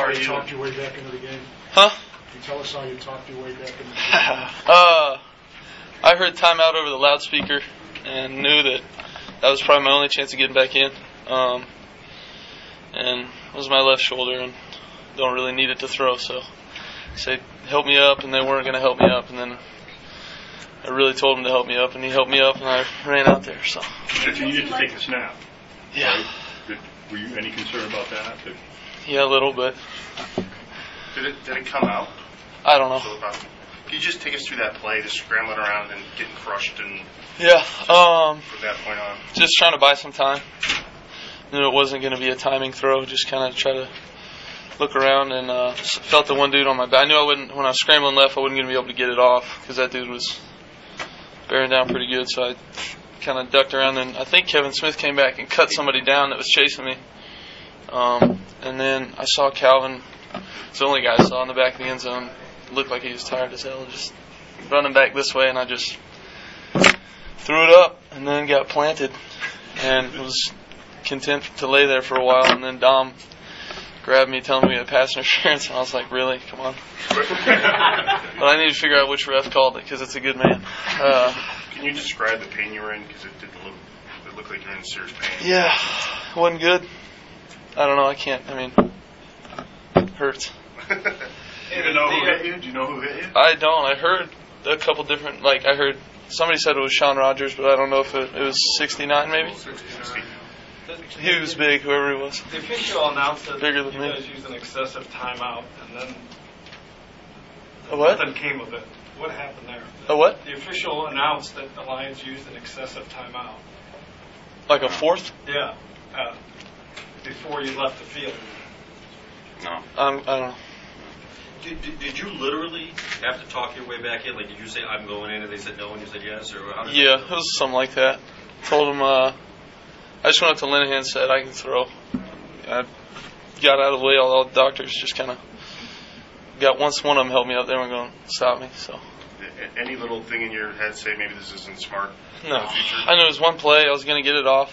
how you talked your way back into the game? Huh? Can you tell us how you talked your way back into the game? I heard timeout over the loudspeaker and knew that was probably my only chance of getting back in. And it was my left shoulder and don't really need it to throw, so I said, help me up, and they weren't going to help me up, and then I really told him to help me up, and he helped me up, and I ran out there. So you needed to take a snap. Yeah. Right? Were you any concerned about that? Yeah, a little bit. Did it come out? I don't know. Can you just take us through that play, just scrambling around and getting crushed, and yeah, from that point on? Just trying to buy some time. Knew it wasn't going to be a timing throw. Just kind of try to look around and felt the one dude on my back. I knew I wouldn't, when I was scrambling left, I wasn't going to be able to get it off because that dude was bearing down pretty good. So I kind of ducked around, and I think Kevin Smith came back and cut somebody down that was chasing me. And then I saw Calvin. It's the only guy I saw in the back of the end zone. Looked like he was tired as hell, just running back this way, and I just threw it up and then got planted and was content to lay there for a while. And then Dom grabbed me, telling me we had pass interference, and I was like, really? Come on. But I need to figure out which ref called it because it's a good man. Can you describe the pain you were in? Because it looked like you were in serious pain. Yeah, it wasn't good. I don't know. I can't. I mean, it hurts. Do you know who hit you? Do you know who hit you? I don't. I heard a couple different, I heard somebody said it was Sean Rogers, but I don't know if it was 69 maybe. 69. He was big, whoever he was. The official announced that Bigger you than me. guys used an excessive timeout, and then A what? nothing came of it. What happened there? A what? The official announced that the Lions used an excessive timeout. Like a fourth? Yeah, before you left the field. No. I don't know. Did you literally have to talk your way back in? Like, did you say, I'm going in, and they said no, and you said yes? Or how did Yeah, it was something like that. Told him, I just went up to Linehan and said, I can throw. I got out of the way. All the doctors just kind of once one of them helped me up, they weren't going to stop me. So. Any little thing in your head say maybe this isn't smart? No. I knew it was one play. I was going to get it off.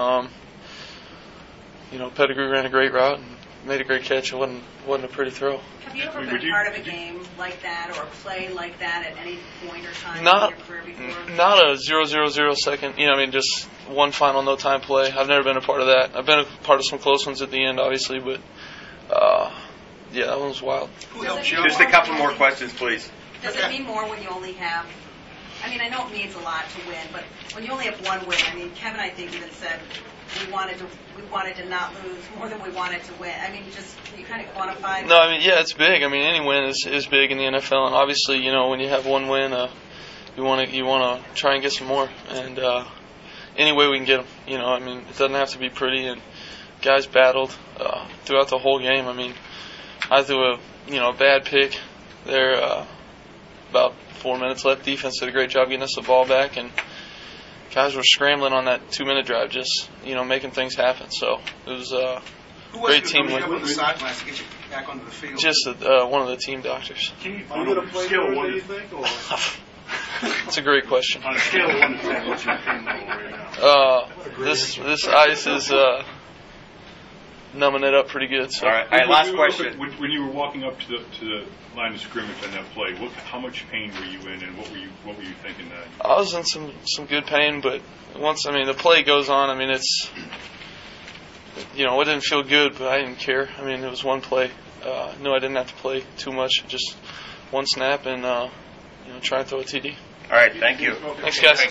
Pettigrew ran a great route and made a great catch. It wasn't a pretty throw. Have you ever been part of a game like that or a play like that at any point or time in Not your career before? Not a 0-0-0 second. Just one final no time play. I've never been a part of that. I've been a part of some close ones at the end, obviously, but yeah, that one was wild. Who helped you? Just a couple more questions, please. Does it mean more when you only have? I know it means a lot to win, but when you only have one win, Kevin, I think, even said we wanted to not lose more than we wanted to win. Just can you kind of quantify? No, yeah, it's big. Any win is big in the NFL, and obviously, when you have one win, you want to try and get some more, and any way we can get them. It doesn't have to be pretty, and guys battled throughout the whole game. I threw a bad pick there. About 4 minutes left. Defense did a great job getting us the ball back, and guys were scrambling on that 2-minute drive, just making things happen. So it was a great team win. On the sidelines to get you back onto the field? Just one of the team doctors. Can you, Are you going to play Thursday, do you think? Or? It's a great question. on a scale of 1 to 10, what's your pain level right now? This ice is numbing it up pretty good. So. All right, last question. When you were walking up to the line of scrimmage on that play, how much pain were you in, and what were you thinking then? I was in some good pain, but once the play goes on, it's it didn't feel good, but I didn't care. It was one play. No, I didn't have to play too much. Just one snap and try and throw a TD. All right, thank you. Thanks, guys.